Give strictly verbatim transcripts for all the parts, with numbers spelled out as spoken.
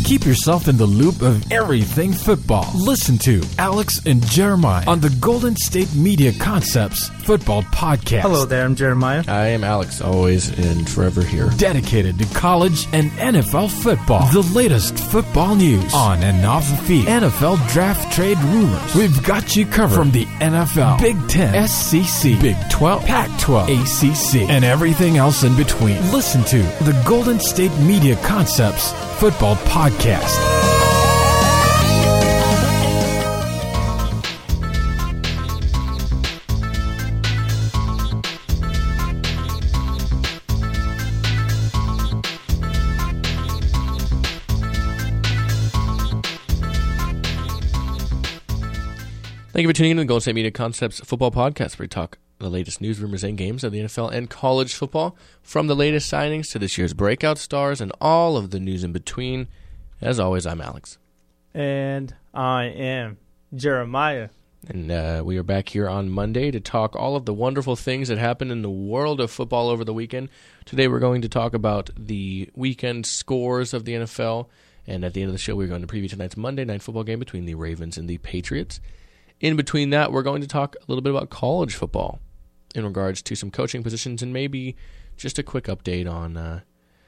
Keep yourself in the loop of everything football. Listen to Alex and Jeremiah on the Golden State Media Concepts Football Podcast. Hello there, I'm Jeremiah. I am Alex, always and forever here. Dedicated to college and N F L football. The latest football news on and off the field. N F L draft trade rumors. We've got you covered from the N F L, Big Ten, S C C, Big twelve, Pac twelve, A C C, and everything else in between. Listen to the Golden State Media Concepts Football Podcast. Thank you for tuning in to the Golden State Media Concepts Football Podcast, where we talk the latest news, rumors, and games of the N F L and college football, from the latest signings to this year's breakout stars and all of the news in between. As always, I'm Alex. And I am Jeremiah. And uh, we are back here on Monday to talk all of the wonderful things that happened in the world of football over the weekend. Today we're going to talk about the weekend scores of the N F L, and at the end of the show we're going to preview tonight's Monday night football game between the Ravens and the Patriots. In between that, we're going to talk a little bit about college football in regards to some coaching positions and maybe just a quick update on uh,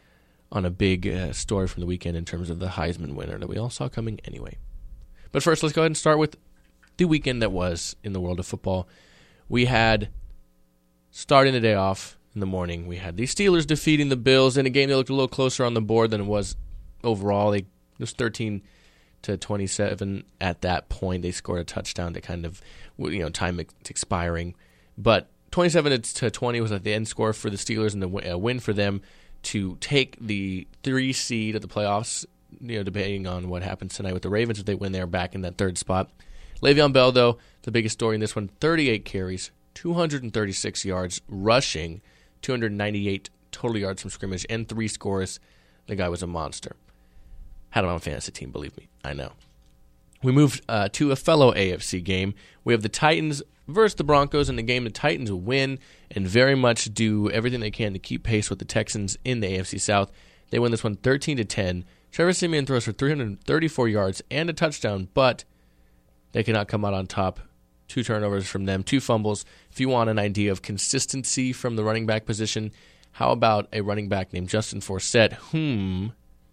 on a big uh, story from the weekend in terms of the Heisman winner that we all saw coming anyway. But first, let's go ahead and start with the weekend that was in the world of football. We had, starting the day off in the morning, we had the Steelers defeating the Bills in a game that looked a little closer on the board than it was overall. They, it was thirteen to twenty-seven at that point. They scored a touchdown to kind of, you know, time expiring. But twenty-seven to twenty was at the end score for the Steelers, and a win for them to take the three seed of the playoffs, you know, debating on what happens tonight with the Ravens if they win. They're back in that third spot. Le'Veon Bell, though, the biggest story in this one, thirty-eight carries, two hundred thirty-six yards rushing, two hundred ninety-eight total yards from scrimmage, and three scores. The guy was a monster. Had him on a fantasy team, believe me. I know. We moved uh, to a fellow A F C game. We have the Titans versus the Broncos in the game. The Titans win and very much do everything they can to keep pace with the Texans in the A F C South. They win this one thirteen to ten. Trevor Siemian throws for three hundred thirty-four yards and a touchdown, but they cannot come out on top. Two turnovers from them, two fumbles. If you want an idea of consistency from the running back position, how about a running back named Justin Forsett, whom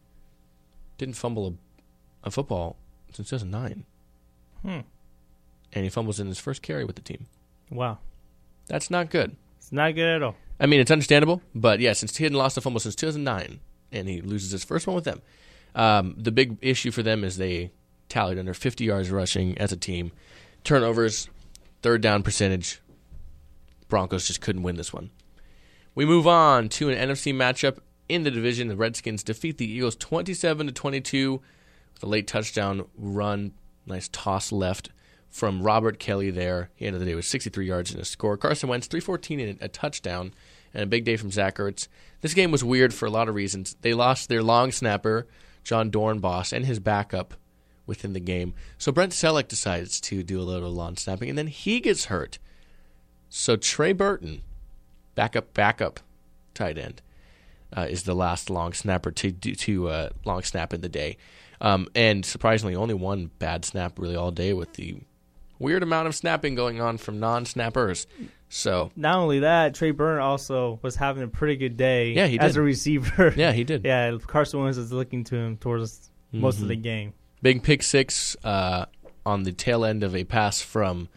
didn't fumble a, a football since two thousand nine. Hmm. And he fumbles in his first carry with the team. Wow. That's not good. It's not good at all. I mean, it's understandable, but yeah, since he hadn't lost a fumble since two thousand nine, and he loses his first one with them, um, the big issue for them is they tallied under fifty yards rushing as a team. Turnovers, third down percentage. Broncos just couldn't win this one. We move on to an N F C matchup in the division. The Redskins defeat the Eagles twenty-seven to twenty-two with a late touchdown run. Nice toss left from Robert Kelly there. He ended the day with sixty-three yards in a score. Carson Wentz, three fourteen and a touchdown, and a big day from Zach Ertz. This game was weird for a lot of reasons. They lost their long snapper, John Dornbos, and his backup within the game. So Brent Selleck decides to do a little long snapping, and then he gets hurt. So Trey Burton, backup, backup tight end, Uh, is the last long snapper to do to uh, long snap in the day, um, and surprisingly, only one bad snap really all day, with the weird amount of snapping going on from non-snappers. So not only that, Trey Burton also was having a pretty good day. Yeah, he did. As a receiver. Yeah, he did. Yeah, Carson Wentz is looking to him towards mm-hmm. most of the game. Big pick six uh, on the tail end of a pass from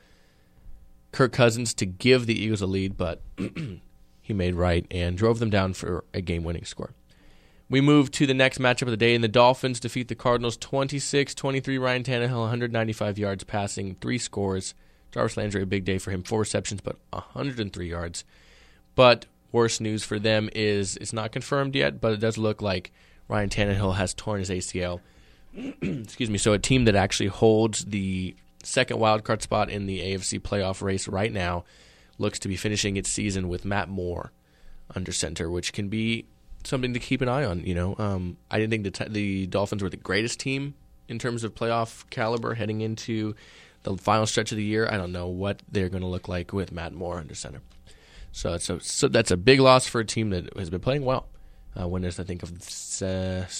Kirk Cousins to give the Eagles a lead, but he made right and drove them down for a game-winning score. We move to the next matchup of the day, and the Dolphins defeat the Cardinals twenty-six twenty-three. Ryan Tannehill, one hundred ninety-five yards passing, three scores. Jarvis Landry, a big day for him, four receptions, but one hundred three yards. But worse news for them is it's not confirmed yet, but it does look like Ryan Tannehill has torn his A C L. Excuse me. So a team that actually holds the second wildcard spot in the A F C playoff race right now looks to be finishing its season with Matt Moore under center, which can be something to keep an eye on. You know, um, I didn't think the, t- the Dolphins were the greatest team in terms of playoff caliber heading into the final stretch of the year. I don't know what they're going to look like with Matt Moore under center. So, it's a, so that's a big loss for a team that has been playing well. Uh, winners, I think, of uh,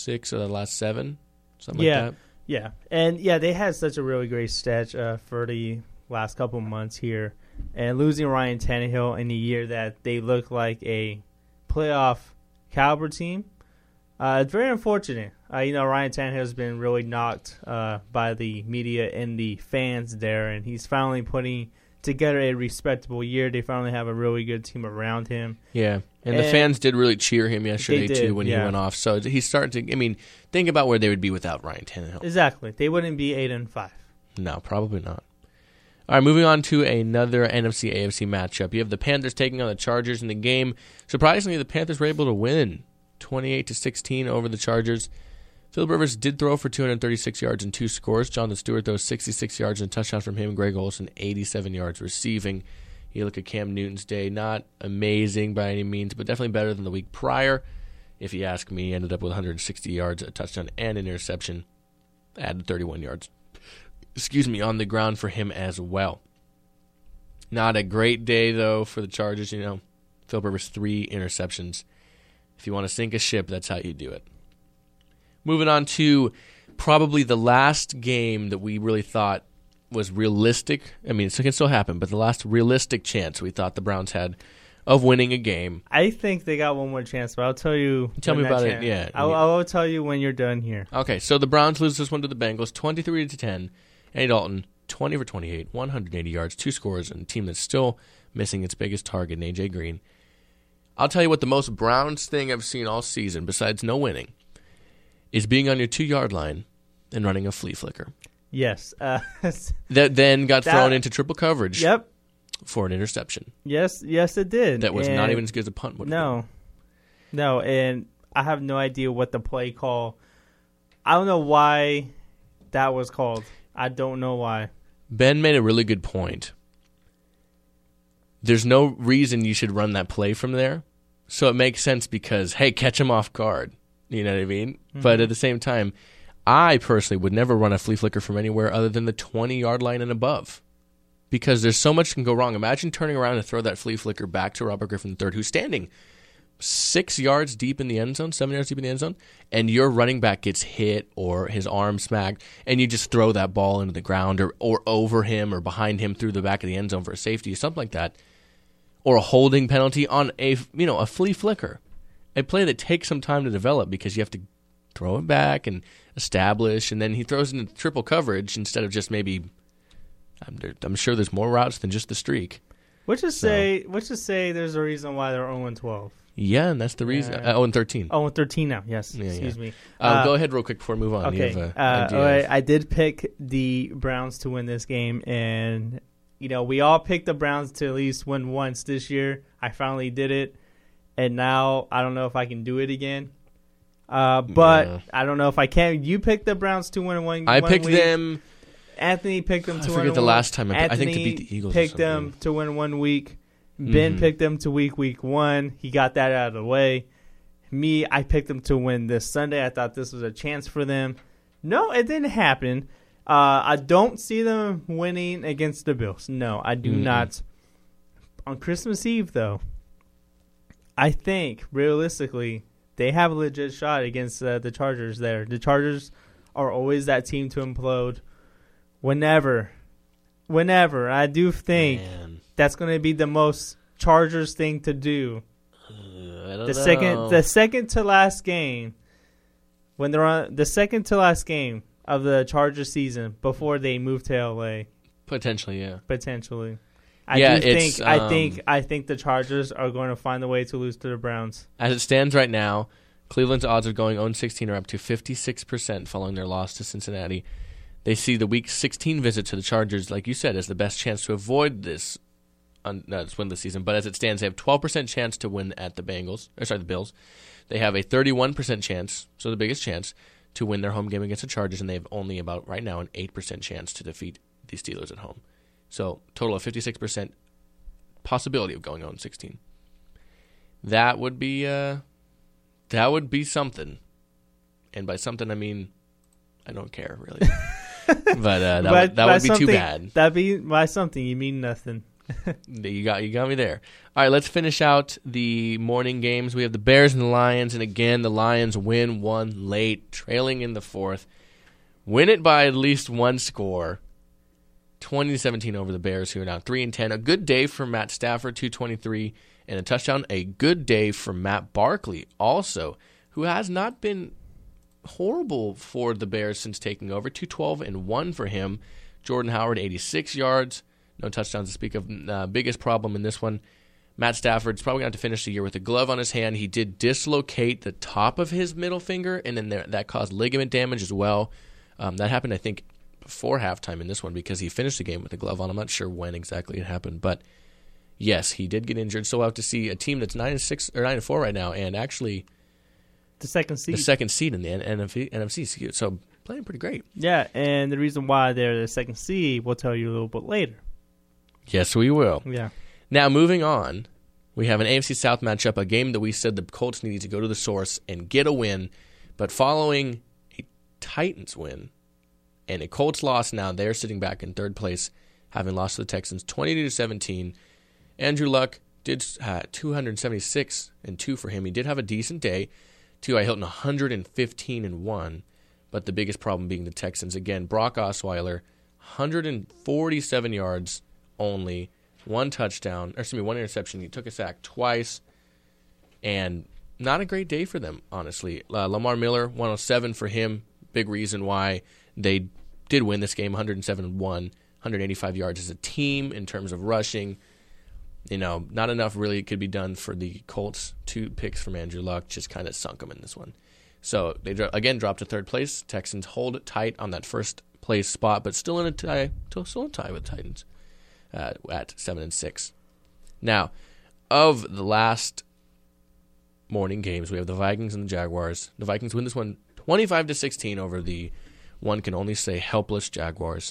six of the last seven, something yeah, like that. Yeah, and yeah, they had such a really great stretch uh, for the last couple months here, and losing Ryan Tannehill in a year that they look like a playoff caliber team, uh, it's very unfortunate. Uh, you know, Ryan Tannehill has been really knocked uh, by the media and the fans there, and he's finally putting together a respectable year. They finally have a really good team around him. Yeah, and, and the fans did really cheer him yesterday did, too when yeah. he went off. So he's starting to. I mean, think about where they would be without Ryan Tannehill. Exactly, they wouldn't be eight and five. No, probably not. All right, moving on to another N F C A F C matchup. You have the Panthers taking on the Chargers in the game. Surprisingly, the Panthers were able to win twenty-eight to sixteen over the Chargers. Philip Rivers did throw for two hundred thirty-six yards and two scores. Jonathan Stewart, though, sixty-six yards and a touchdown from him. Greg Olsen, eighty-seven yards receiving. You look at Cam Newton's day, not amazing by any means, but definitely better than the week prior. If you ask me, ended up with one hundred sixty yards, a touchdown, and an interception. Added thirty-one yards. Excuse me, on the ground for him as well. Not a great day, though, for the Chargers. You know, Philip Rivers, three interceptions. If you want to sink a ship, that's how you do it. Moving on to probably the last game that we really thought was realistic. I mean, it can still happen, but the last realistic chance we thought the Browns had of winning a game. I think they got one more chance, but I'll tell you. Tell me about chance. it, yeah. I'll, I'll tell you when you're done here. Okay, so the Browns lose this one to the Bengals, twenty-three to ten. Andy Dalton, twenty for twenty-eight, one hundred eighty yards, two scores, and a team that's still missing its biggest target, A J Green. I'll tell you what the most Browns thing I've seen all season, besides no winning, is being on your two-yard line and running a flea flicker. Yes. Uh, that then got that, thrown into triple coverage Yep. for an interception. Yes, yes, it did. That was and not even as good as a punt would have No. Been. No, and I have no idea what the play call. I don't know why that was called. I don't know why. Ben made a really good point. There's no reason you should run that play from there. So it makes sense because, hey, catch him off guard. You know what I mean? Mm-hmm. But at the same time, I personally would never run a flea flicker from anywhere other than the twenty-yard line and above. Because there's so much can go wrong. Imagine turning around and throw that flea flicker back to Robert Griffin the third, who's standing six yards deep in the end zone, seven yards deep in the end zone, and your running back gets hit or his arm smacked, and you just throw that ball into the ground or, or over him or behind him through the back of the end zone for a safety or something like that, or a holding penalty on a you know a flea flicker, a play that takes some time to develop because you have to throw it back and establish, and then he throws it into triple coverage instead of just maybe. I'm, I'm sure there's more routes than just the streak. Which is so. say, which is say, there's a reason why they're oh and twelve. Yeah, and that's the reason. Yeah. Uh, oh and thirteen. Oh and thirteen now. Yes. Yeah, Excuse yeah. me. Uh, Uh, go ahead, real quick before we move on. Okay. You have, uh, uh, idea all right. of- I did pick the Browns to win this game, and you know we all picked the Browns to at least win once this year. I finally did it, and now I don't know if I can do it again. Uh, but Yeah. I don't know if I can. You picked the Browns to win one. I one picked week. them. Anthony picked them I to forget win the one. last time I- I Anthony think to beat the Eagles or picked them something. to win one week. Ben Mhm. picked them to week week one. He got that out of the way. Me, I picked them to win this Sunday. I thought this was a chance for them. No, it didn't happen. Uh, I don't see them winning against the Bills. No, I do Mm-mm. not. On Christmas Eve, though, I think, realistically, they have a legit shot against uh, the Chargers there. The Chargers are always that team to implode. Whenever, whenever, I do think Man. that's going to be the most Chargers thing to do. Uh, I don't The know. second, the second to last game, when they're on the second to last game of the Chargers season before they move to L A, Potentially, yeah. potentially. I Yeah, do it's, think I um, think I think the Chargers are going to find a way to lose to the Browns. As it stands right now, Cleveland's odds of going oh and sixteen are up to fifty-six percent following their loss to Cincinnati. They see the Week sixteen visit to the Chargers, like you said, as the best chance to avoid this un, uh, win the season. But as it stands, they have twelve percent chance to win at the Bengals. Or sorry, the Bills. They have a thirty-one percent chance, so the biggest chance, to win their home game against the Chargers, and they have only about, right now, an eight percent chance to defeat the Steelers at home. So, total of fifty-six percent possibility of going oh and sixteen. That would be uh, that would be something. And by something, I mean, I don't care, really. but uh, that, But would, that by would be too something- bad. That'd be by something you mean nothing. you got you got me there. All right, let's finish out the morning games. We have the Bears and the Lions, and again, the Lions win one late, trailing in the fourth. Win it by at least one score. twenty to seventeen over the Bears, who are now three and ten. A good day for Matt Stafford, two twenty-three, and a touchdown. A good day for Matt Barkley, also, who has not been horrible for the Bears since taking over. two twelve and one for him. Jordan Howard, eighty-six yards. No touchdowns to speak of. Uh, biggest problem in this one, Matt Stafford's probably going to have to finish the year with a glove on his hand. He did dislocate the top of his middle finger, and then there, that caused ligament damage as well. Um, that happened, I think, before halftime in this one because he finished the game with a glove on. I'm not sure when exactly it happened, but yes, he did get injured. So we'll have to see a team that's nine and six or nine and four right now, and actually the second seed, the second seed in the N F C. So playing pretty great. Yeah, and the reason why they're the second seed we'll tell you a little bit later. Yes, we will. Yeah. Now, moving on, we have an A F C South matchup, a game that we said the Colts needed to go to the source and get a win, but following a Titans win and a Colts loss, now they're sitting back in third place, having lost to the Texans twenty to seventeen. Andrew Luck did uh, two seventy-six and two for him. He did have a decent day. T Y. Hilton, one fifteen and one, but the biggest problem being the Texans. Again, Brock Osweiler, one forty-seven yards only, one touchdown, or excuse me, one interception. He took a sack twice, and not a great day for them, honestly. Uh, Lamar Miller, one oh seven for him. Big reason why they did win this game, one oh seven and one, one eighty-five yards as a team in terms of rushing. You know, not enough really could be done for the Colts. Two picks from Andrew Luck just kind of sunk them in this one. So they, again, dropped to third place. Texans hold it tight on that first place spot, but still in a tie, still in a tie with Titans. Uh, at seven and six. Now, of the last morning games, we have the Vikings and the Jaguars. The Vikings win this one twenty-five to sixteen over the one can only say helpless Jaguars,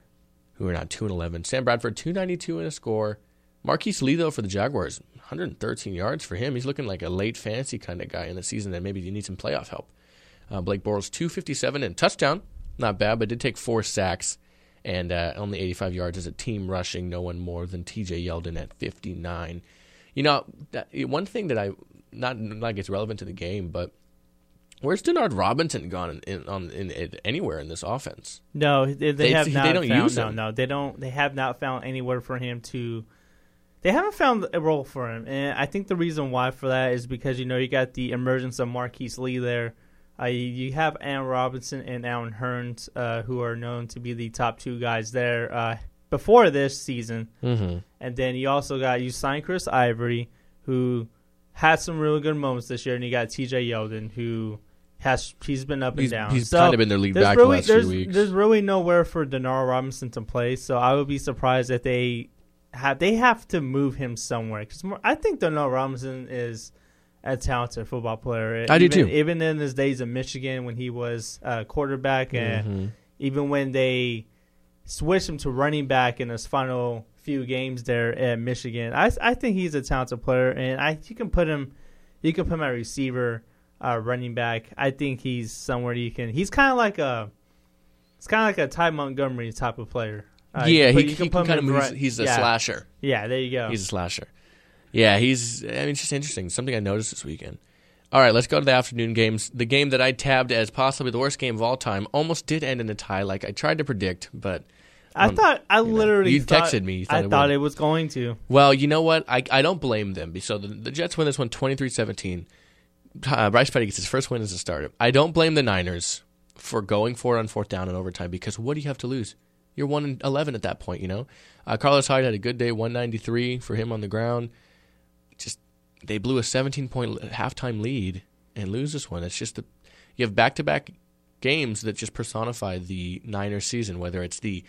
who are now two and eleven. Sam Bradford two ninety-two in a score. Marquise Lee, though, for the Jaguars, one thirteen yards for him. He's looking like a late fantasy kind of guy in the season, and maybe you need some playoff help. Uh, Blake Bortles two fifty-seven and touchdown, not bad, but did take four sacks. And uh, only eighty-five yards as a team rushing, no one more than T J Yeldon at fifty-nine. You know, that, one thing that I, not like it's relevant to the game, but where's Denard Robinson gone in, in, on, in, in anywhere in this offense? No, they, they, they have not they don't found, use no, him. no, they don't. They have not found anywhere for him to. They haven't found a role for him, and I think the reason why for that is because you know you got the emergence of Marquise Lee there. Uh, you, you have Allen Robinson and Allen Hurns, uh, who are known to be the top two guys there uh, before this season. Mm-hmm. And then you also got, you signed Chris Ivory, who had some really good moments this year, and you got T J Yeldon, who has he's been up and he's, down. He's so kind of been their lead back really, the last there's, few weeks. There's really nowhere for Denard Robinson to play, so I would be surprised if they have, they have to move him somewhere. Cause more, I think Denard Robinson is a talented football player. I even, do too. Even in his days in Michigan when he was uh, quarterback, and mm-hmm. even when they switched him to running back in his final few games there at Michigan, I I think he's a talented player, and I you can put him, you can put him at receiver, uh, running back. I think he's somewhere you can. He's kind of like a, it's kind of like a Ty Montgomery type of player. Uh, yeah, he, he, he can, can kind of move. Right, he's a yeah. slasher. Yeah, there you go. He's a slasher. Yeah, he's. I mean, it's just interesting. Something I noticed this weekend. All right, let's go to the afternoon games. The game that I tabbed as possibly the worst game of all time almost did end in a tie, like I tried to predict, but I um, thought I literally know, you thought, texted me. You thought I it thought would. it was going to. Well, you know what? I I don't blame them. So the, the Jets win this one twenty-three seventeen. Uh, Bryce Petty gets his first win as a starter. I don't blame the Niners for going for it on fourth down and overtime because what do you have to lose? You're one and eleven at that point, you know. Uh, Carlos Hyde had a good day, one ninety-three for him on the ground. Just they blew a seventeen-point halftime lead and lose this one. It's just the, you have back-to-back games that just personify the Niners season, whether it's the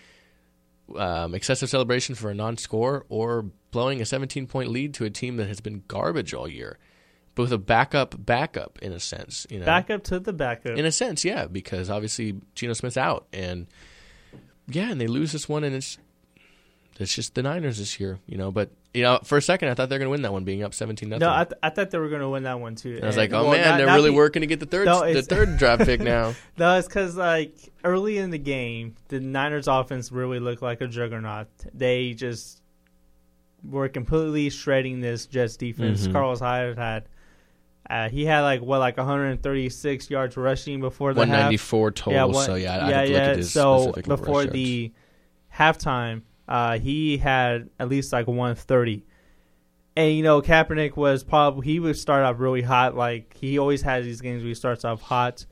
um, excessive celebration for a non-score or blowing a seventeen-point lead to a team that has been garbage all year. But with a backup backup, in a sense. You know? Backup to the backup. In a sense, yeah, because obviously Geno Smith's out. And, yeah, and they lose this one, and it's it's just the Niners this year, you know. But, you know, for a second, I thought they were going to win that one, being up seventeen nothing. No, I, th- I thought they were going to win that one, too. And I was and, like, oh, well, man, not, they're not really be, working to get the third no, the third draft pick now. No, it's because, like, early in the game, the Niners offense really looked like a juggernaut. They just were completely shredding this Jets defense. Mm-hmm. Carlos Hyde had uh, he had like what like one hundred thirty-six yards rushing before the one half. ninety-four total. Yeah, one, so yeah, yeah, I have to yeah. look at his so specific before rush the yards. halftime, uh, he had at least like one thirty. And, you know, Kaepernick was probably, he would start off really hot. Like, he always has these games where he starts off hot.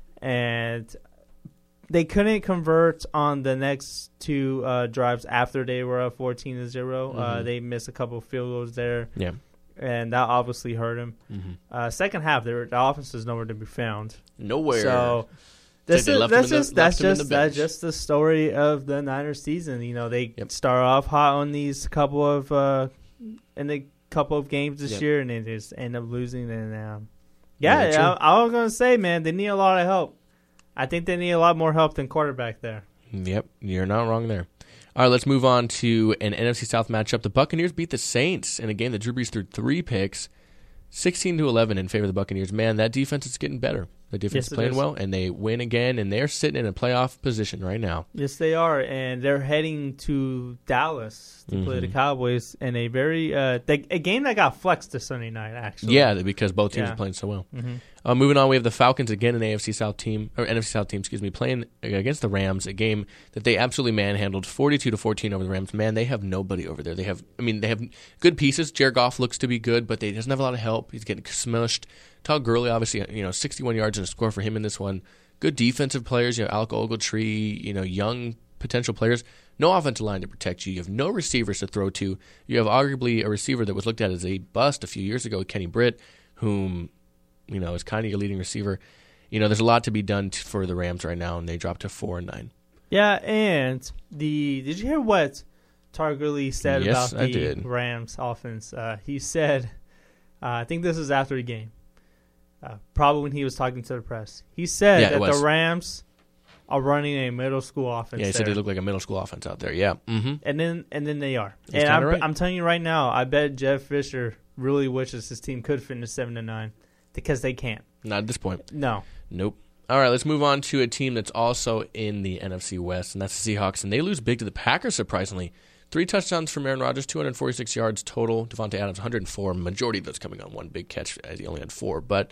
And they couldn't convert on the next two uh, drives after they were up fourteen to zero. Mm-hmm. Uh, they missed a couple of field goals there. Yeah. And that obviously hurt him. Mm-hmm. Uh, second half, the offense is nowhere to be found. Nowhere. So, this is, that's the, just, that's, just, that's just the story of the Niners season. You know, they yep. start off hot on these couple of uh, in the couple of games this yep. year, and they just end up losing. And um, yeah, yeah I, I was gonna say, man, they need a lot of help. I think they need a lot more help than quarterback there. Yep, you're not wrong there. All right, let's move on to an N F C South matchup. The Buccaneers beat the Saints in a game that Drew Brees threw three picks, sixteen to eleven in favor of the Buccaneers. Man, that defense is getting better. The defense yes, is playing is. well, and they win again, and they're sitting in a playoff position right now. Yes, they are, and they're heading to Dallas to mm-hmm. play the Cowboys in a very uh, they, a game that got flexed to Sunday night, actually. Yeah, because both teams yeah. are playing so well. Mm-hmm. Uh, moving on, we have the Falcons again, an A F C South team or N F C South team, excuse me, playing against the Rams, a game that they absolutely manhandled, forty-two to fourteen over the Rams. Man, they have nobody over there. They have, I mean, they have good pieces. Jared Goff looks to be good, but they doesn't have a lot of help. He's getting smushed. Todd Gurley, obviously, you know, sixty-one yards and a score for him in this one. Good defensive players, you know, Alec Ogletree, you know, young potential players. No offensive line to protect you. You have no receivers to throw to. You have arguably a receiver that was looked at as a bust a few years ago, Kenny Britt, whom, you know, is kind of your leading receiver. You know, there's a lot to be done t- for the Rams right now, and they dropped to four and nine. Yeah, and the did you hear what Todd Gurley said yes, about the I did. Rams offense? Uh, he said, uh, I think this is after the game. Uh, probably when he was talking to the press. He said yeah, that the Rams are running a middle school offense. Yeah, he there. said they look like a middle school offense out there. Yeah. Mm-hmm. And then and then they are. He's and I'm, right. I'm telling you right now, I bet Jeff Fisher really wishes his team could finish seven to nine because they can't. Not at this point. No. Nope. All right, let's move on to a team that's also in the N F C West, and that's the Seahawks. And they lose big to the Packers, surprisingly. Three touchdowns from Aaron Rodgers, two hundred forty-six yards total. Devontae Adams, one hundred four. Majority of those coming on one big catch, as he only had four. But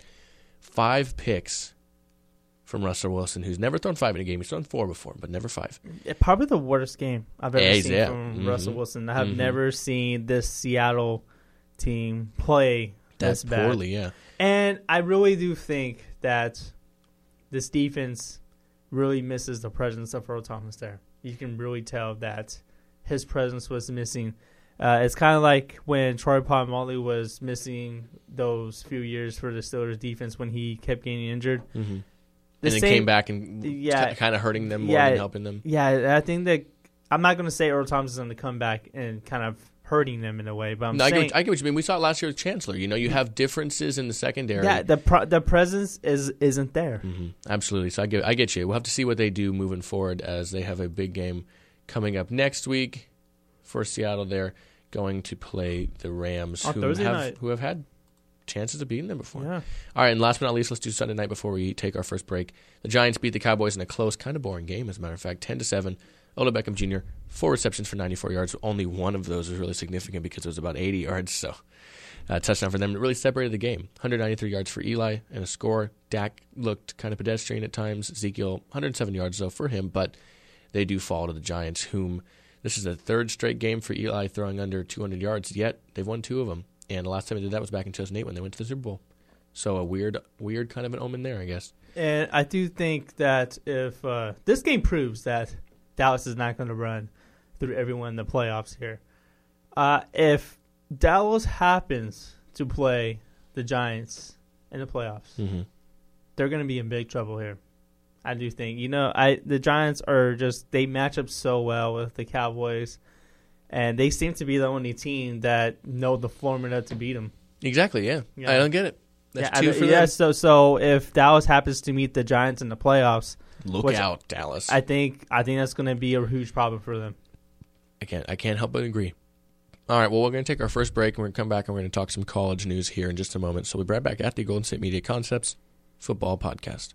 five picks from Russell Wilson, who's never thrown five in a game. He's thrown four before, but never five. Yeah, probably the worst game I've ever yeah, seen yeah. from mm-hmm. Russell Wilson. I have mm-hmm. never seen this Seattle team play That's this bad. poorly, yeah. And I really do think that this defense really misses the presence of Earl Thomas there. You can really tell that his presence was missing. Uh, it's kind of like when Troy Polamalu was missing those few years for the Steelers defense when he kept getting injured. Mm-hmm. The and then same, came back and yeah, t- kind of hurting them more yeah, than helping them. Yeah, I think that I'm not going to say Earl Thomas is going to come back and kind of hurting them in a way, but I'm no, saying I get, what, I get what you mean. We saw it last year with Chancellor. You know, you have differences in the secondary. Yeah, the pro- the presence is isn't there. Mm-hmm. Absolutely. So I get I get you. We'll have to see what they do moving forward as they have a big game coming up next week for Seattle. They're going to play the Rams, On who Thursday have night. who have had chances of beating them before. Yeah. All right, and last but not least, let's do Sunday night before we take our first break. The Giants beat the Cowboys in a close, kind of boring game, as a matter of fact, ten to seven. Odell Beckham Junior, four receptions for ninety-four yards. Only one of those was really significant because it was about eighty yards, so a touchdown for them. It really separated the game. one hundred ninety-three yards for Eli and a score. Dak looked kind of pedestrian at times. Ezekiel, one hundred seven yards, though, for him, but they do fall to the Giants, whom this is the third straight game for Eli throwing under two hundred yards, yet they've won two of them. And the last time they did that was back in two thousand eight when they went to the Super Bowl. So a weird, weird kind of an omen there, I guess. And I do think that if uh, this game proves that Dallas is not going to run through everyone in the playoffs here. Uh, if Dallas happens to play the Giants in the playoffs, mm-hmm. they're going to be in big trouble here. I do think. You know, I the Giants are just, they match up so well with the Cowboys, and they seem to be the only team that know the formula to beat them. Exactly, yeah. yeah. I don't get it. That's yeah, two I, for yeah, them. So, so if Dallas happens to meet the Giants in the playoffs, look out, Dallas. I think I think that's going to be a huge problem for them. I can't I can't help but agree. All right, well, we're going to take our first break, and we're going to come back, and we're going to talk some college news here in just a moment. So we'll be right back at the Golden State Media Concepts Football Podcast.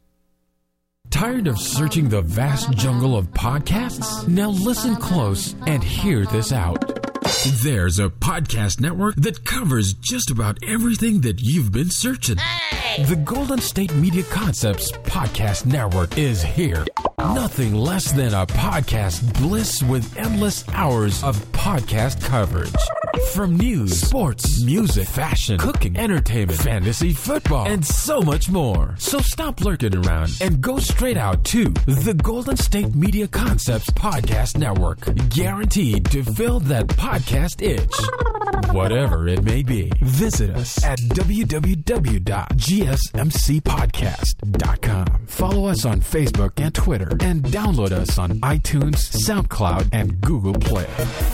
Tired of searching the vast jungle of podcasts? Now listen close and hear this out. There's a podcast network that covers just about everything that you've been searching. Hey! The Golden State Media Concepts Podcast Network is here. Nothing less than a podcast bliss with endless hours of podcast coverage. From news, sports, music, fashion, cooking, entertainment, fantasy, football, and so much more. So stop lurking around and go straight out to the Golden State Media Concepts Podcast Network. Guaranteed to fill that podcast itch. Whatever it may be. Visit us at w w w dot g s m c podcast dot com. Follow us on Facebook and Twitter, and download us on iTunes, SoundCloud, and Google Play.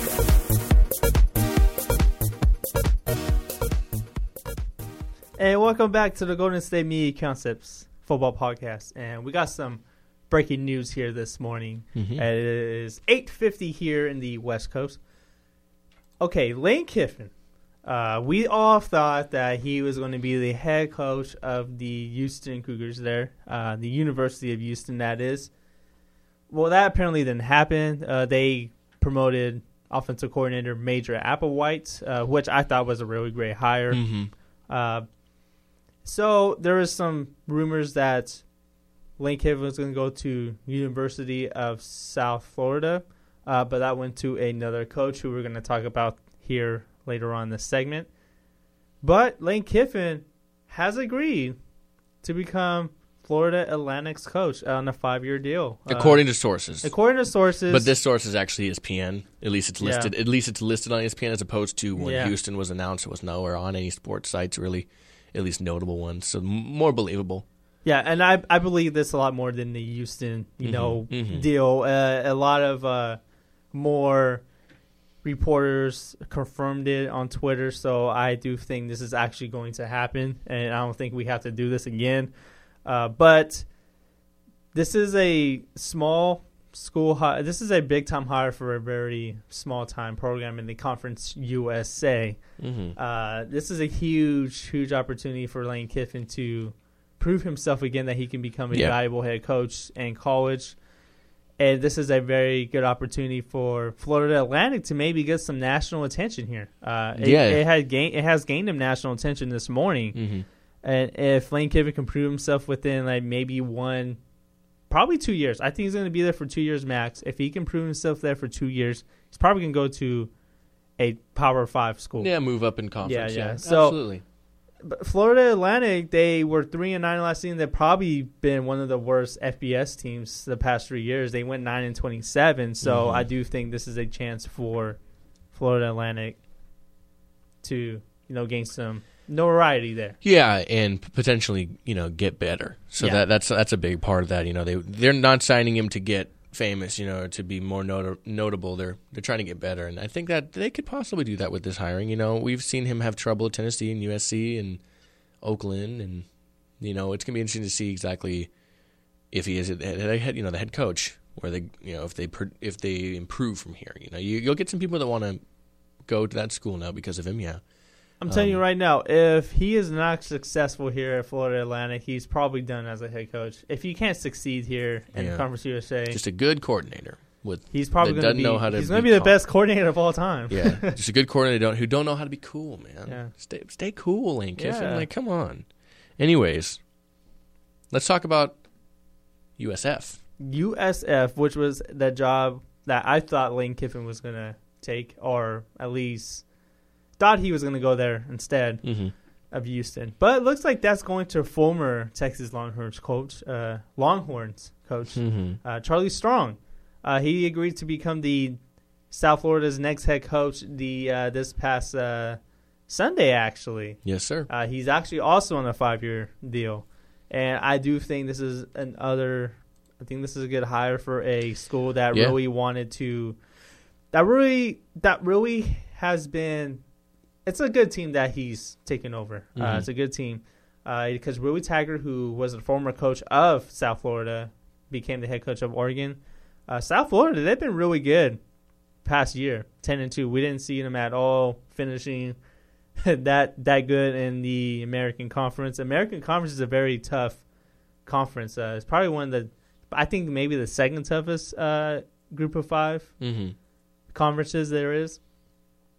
Hey, welcome back to the Golden State Media Concepts Football Podcast. And we got some breaking news here this morning. Mm-hmm. It is eight fifty here in the West Coast. Okay, Lane Kiffin. Uh, we all thought that he was going to be the head coach of the Houston Cougars there, uh, the University of Houston, that is. Well, that apparently didn't happen. Uh, they promoted offensive coordinator Major Applewhite, uh, which I thought was a really great hire. Mm-hmm. Uh, so there was some rumors that Lane Kiffin was going to go to University of South Florida, uh, but that went to another coach who we're going to talk about here later on in this segment. But Lane Kiffin has agreed to become Florida Atlantic's coach on a five-year deal, according uh, to sources. According to sources, but this source is actually E S P N. At least it's listed. Yeah. At least it's listed on E S P N as opposed to when yeah. Houston was announced. It was nowhere on any sports sites, really, at least notable ones. So m- more believable. Yeah, and I I believe this a lot more than the Houston you mm-hmm. know mm-hmm. deal. Uh, a lot of uh, more reporters confirmed it on Twitter, so I do think this is actually going to happen, and I don't think we have to do this again. Uh, but this is a small school hire. This is a big-time hire for a very small-time program in the Conference U S A. Mm-hmm. Uh, this is a huge, huge opportunity for Lane Kiffin to prove himself again that he can become a yeah. valuable head coach in college. And this is a very good opportunity for Florida Atlantic to maybe get some national attention here. Uh, it, yeah. it, had gain, it has gained him national attention this morning. Mm-hmm. And if Lane Kiffin can prove himself within like maybe one, probably two years, I think he's going to be there for two years max. If he can prove himself there for two years, he's probably going to go to a Power Five school. Yeah, move up in conference. Yeah, yeah. yeah. So, absolutely. But Florida Atlantic, they were three and nine last season. They've probably been one of the worst F B S teams the past three years. They went nine and twenty-seven. So mm-hmm. I do think this is a chance for Florida Atlantic to, you know, gain some notoriety there. Yeah, and potentially, you know, get better. So yeah. that that's that's a big part of that. You know, they they're not signing him to get famous, you know, or to be more not- notable. They're they're trying to get better, and I think that they could possibly do that with this hiring. You know, we've seen him have trouble at Tennessee and U S C and Oakland, and you know, it's gonna be interesting to see exactly if he is the head, you know, the head coach, where they, you know, if they if they improve from here. You know, you, you'll get some people that want to go to that school now because of him. Yeah. I'm telling um, you right now, if he is not successful here at Florida Atlantic, he's probably done as a head coach. If he can't succeed here in yeah. the Conference U S A, just a good coordinator with he's probably going to be know how to he's going to be the calm. best coordinator of all time. Yeah, just a good coordinator who don't know how to be cool, man. Yeah. Stay stay cool, Lane Kiffin. Yeah. Like, come on. Anyways, let's talk about U S F. U S F, which was the job that I thought Lane Kiffin was going to take, or at least thought he was going to go there instead mm-hmm. of Houston. But it looks like that's going to former Texas Longhorns coach, uh, Longhorns coach, mm-hmm. uh, Charlie Strong. Uh, he agreed to become the South Florida's next head coach the uh, this past uh, Sunday, actually. Yes, sir. Uh, he's actually also on a five-year deal. And I do think this is another – I think this is a good hire for a school that yeah. really wanted to – that really that really has been – it's a good team that he's taken over. Mm-hmm. Uh, it's a good team uh, because Willie Taggart, who was the former coach of South Florida, became the head coach of Oregon. Uh, South Florida, they've been really good past year, ten and two. We didn't see them at all finishing that that good in the American Conference. American Conference is a very tough conference. Uh, it's probably one of the, I think maybe the second toughest uh, group of five mm-hmm. conferences there is.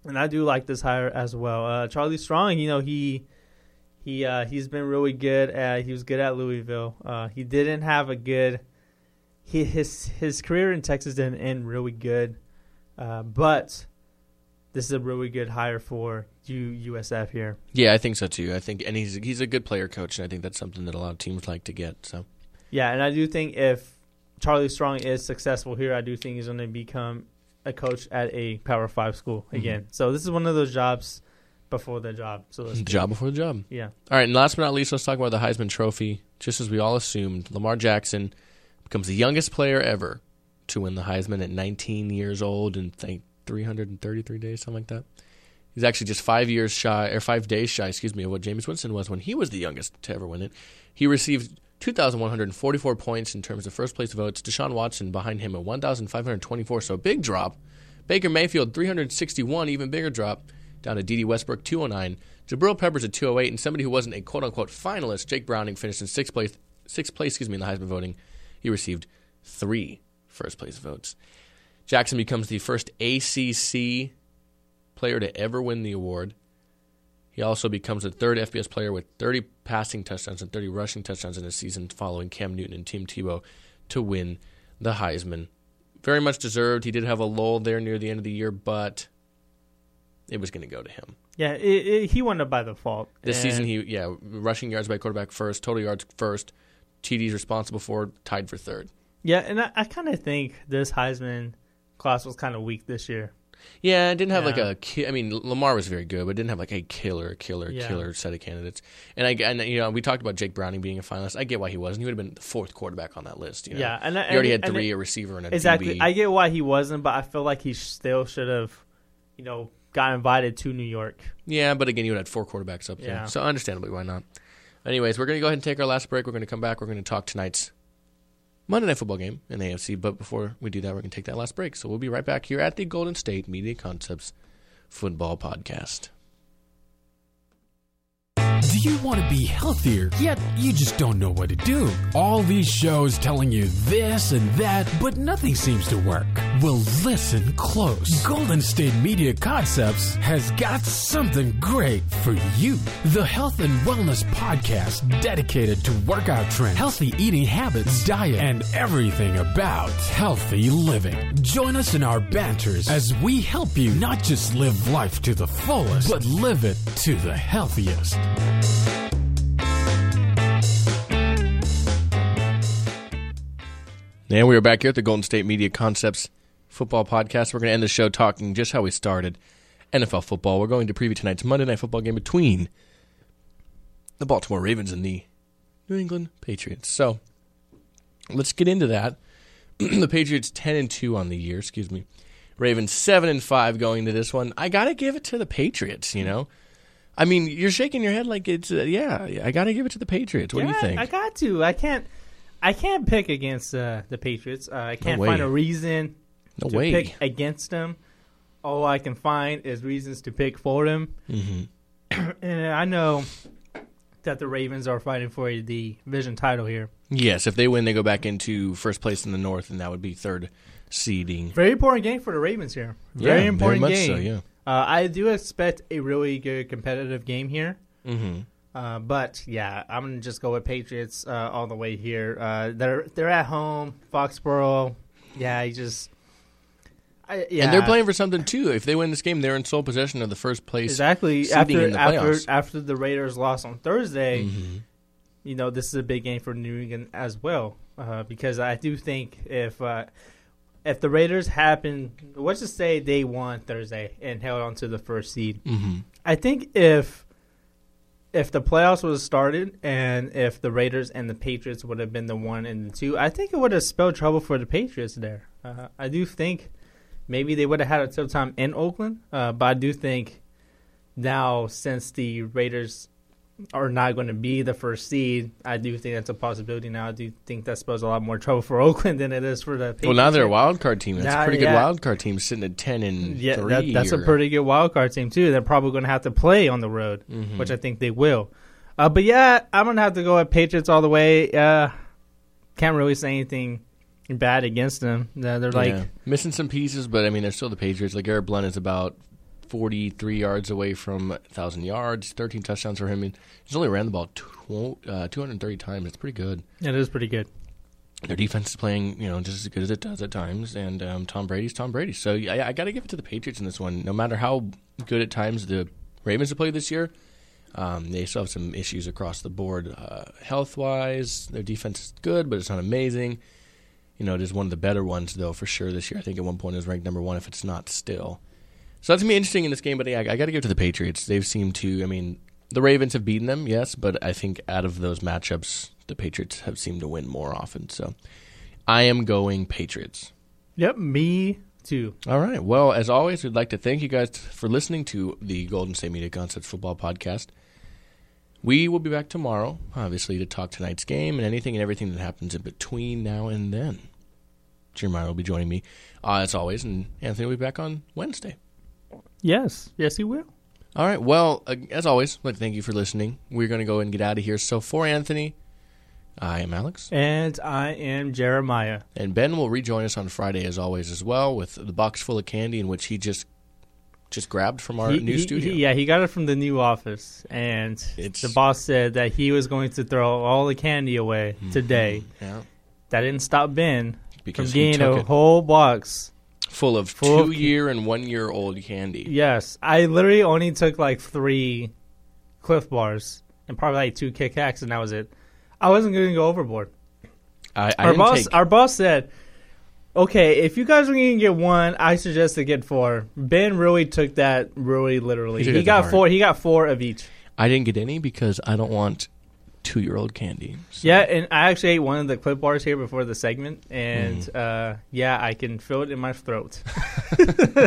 And I do like this hire as well. Uh, Charlie Strong, you know, he he uh, he's been really good. At, he was good at Louisville. Uh, he didn't have a good he, his his career in Texas didn't end really good, uh, but this is a really good hire for U, U S F here. Yeah, I think so too. I think, and he's he's a good player coach, and I think that's something that a lot of teams like to get. So, yeah, and I do think if Charlie Strong is successful here, I do think he's going to become a coach at a Power Five school again. Mm-hmm. So this is one of those jobs before the job. So let's job before the job. Yeah. All right, and last but not least, let's talk about the Heisman Trophy. Just as we all assumed, Lamar Jackson becomes the youngest player ever to win the Heisman at nineteen years old and think three hundred thirty-three days, something like that. He's actually just five years shy, or five days shy, excuse me, of what Jameis Winston was when he was the youngest to ever win it. He received two thousand one hundred forty-four points in terms of first place votes. Deshaun Watson behind him at one thousand five hundred twenty-four, so a big drop. Baker Mayfield, three hundred sixty-one, even bigger drop, down to D D Westbrook, two oh nine. Jabril Peppers at two oh eight, and somebody who wasn't a quote-unquote finalist, Jake Browning, finished in sixth place, sixth place excuse me, in the Heisman voting. He received three first-place votes. Jackson becomes the first A C C player to ever win the award. He also becomes the third F B S player with thirty passing touchdowns and thirty rushing touchdowns in a season, following Cam Newton and Tim Tebow, to win the Heisman. Very much deserved. He did have a lull there near the end of the year, but it was going to go to him. Yeah, it, it, he won it by default. This season, he yeah, rushing yards by quarterback first, total yards first, T Ds responsible for, tied for third. Yeah, and I, I kind of think this Heisman class was kind of weak this year. Yeah, it didn't have yeah. like a ki- I mean, Lamar was very good, but it didn't have like a killer, killer, yeah. killer set of candidates. And I, and you know, we talked about Jake Browning being a finalist. I get why he wasn't. He would have been the fourth quarterback on that list. You know? Yeah, and I, he already and, had three, and, a receiver and a exactly. D B. I get why he wasn't, but I feel like he still should have, you know, got invited to New York. Yeah, but again, you would have had four quarterbacks up there, yeah. so understandably, why not? Anyways, we're going to go ahead and take our last break. We're going to come back. We're going to talk tonight's Monday Night Football game in the A F C, but before we do that, we're going to take that last break. So we'll be right back here at the Golden State Media Concepts Football Podcast. Do you want to be healthier, yet you just don't know what to do? All these shows telling you this and that, but nothing seems to work. Well, listen close. Golden State Media Concepts has got something great for you. The Health and Wellness Podcast, dedicated to workout trends, healthy eating habits, diet, and everything about healthy living. Join us in our banters as we help you not just live life to the fullest, but live it to the healthiest. And we are back here at the Golden State Media Concepts Football Podcast. We're going to end the show talking just how we started, N F L football. We're going to preview tonight's Monday Night Football game between the Baltimore Ravens and the New England Patriots. So let's get into that. The Patriots ten and two on the year, excuse me. Ravens seven and five going to this one. I got to give it to the Patriots, you know. I mean, you're shaking your head like it's, uh, yeah, I got to give it to the Patriots. What yeah, do you think? I got to. I can't I can't pick against uh, the Patriots. Uh, I can't no find a reason no to way. pick against them. All I can find is reasons to pick for them. Mm-hmm. And I know that the Ravens are fighting for the division title here. Yes, if they win, they go back into first place in the North, and that would be third seeding. Very important game for the Ravens here. Very yeah, important very much game. So, yeah. Uh, I do expect a really good competitive game here. Mm-hmm. Uh, but, yeah, I'm going to just go with Patriots uh, all the way here. Uh, they're they're at home, Foxborough. Yeah, you just I, yeah. And they're playing for something, too. If they win this game, they're in sole possession of the first place exactly. seeding After, in the after, playoffs. after the Raiders lost on Thursday, mm-hmm. you know, this is a big game for New England as well. Uh, because I do think if uh, if the Raiders happen, let's just say they won Thursday and held on to the first seed. Mm-hmm. I think if if the playoffs would have started and if the Raiders and the Patriots would have been the one and the two, I think it would have spelled trouble for the Patriots there. Uh, I do think maybe they would have had a tough time in Oakland, uh, but I do think now since the Raiders are not going to be the first seed, I do think that's a possibility now. I do think that spells a lot more trouble for Oakland than it is for the Patriots. Well, now they're a wild card team. That's now, a pretty yeah. good wild card team sitting at ten and yeah, three. That, that's or... a pretty good wild card team too. They're probably going to have to play on the road, mm-hmm. which I think they will. Uh, but yeah, I'm going to have to go with Patriots all the way. Uh, can't really say anything bad against them. Uh, they're like yeah. missing some pieces, but I mean they're still the Patriots. Like Garrett Blunt is about forty-three yards away from one thousand yards, thirteen touchdowns for him. And he's only ran the ball two, uh, two hundred thirty times. It's pretty good. It is pretty good. Their defense is playing, you know, just as good as it does at times, and um, Tom Brady's Tom Brady. So I, I got to give it to the Patriots in this one. No matter how good at times the Ravens have played this year, um, they still have some issues across the board. Uh, health-wise, their defense is good, but it's not amazing. You know, it is one of the better ones, though, for sure this year. I think at one point it was ranked number one, if it's not still. So that's going to be interesting in this game, but yeah, I, I got to give it to the Patriots. They've seemed to, I mean, the Ravens have beaten them, yes, but I think out of those matchups, the Patriots have seemed to win more often. So I am going Patriots. Yep, me too. All right. Well, as always, we'd like to thank you guys for listening to the Golden State Media Concepts Football Podcast. We will be back tomorrow, obviously, to talk tonight's game and anything and everything that happens in between now and then. Jeremiah will be joining me, uh, as always, and Anthony will be back on Wednesday. Yes. Yes, he will. All right. Well, uh, as always, I'd like to thank you for listening. We're going to go and get out of here. So for Anthony, I am Alex. And I am Jeremiah. And Ben will rejoin us on Friday, as always, as well, with the box full of candy in which he just just grabbed from our he, new he, studio. He, yeah, he got it from the new office. And It's- the boss said that he was going to throw all the candy away today. Yeah. That didn't stop Ben Because from he getting took a it whole box. full of full of two-year and one-year-old candy. Yes. I literally only took like three Cliff Bars and probably like two Kit Kats, and that was it. I wasn't going to go overboard. I, I Our didn't boss, take, our boss said, okay, if you guys are going to get one, I suggest to get four. Ben really took that really literally. He took He, it to got heart. four. He got four of each. I didn't get any because I don't want two-year-old candy. So. Yeah, and I actually ate one of the Clip Bars here before the segment, and mm. uh, yeah, I can feel it in my throat.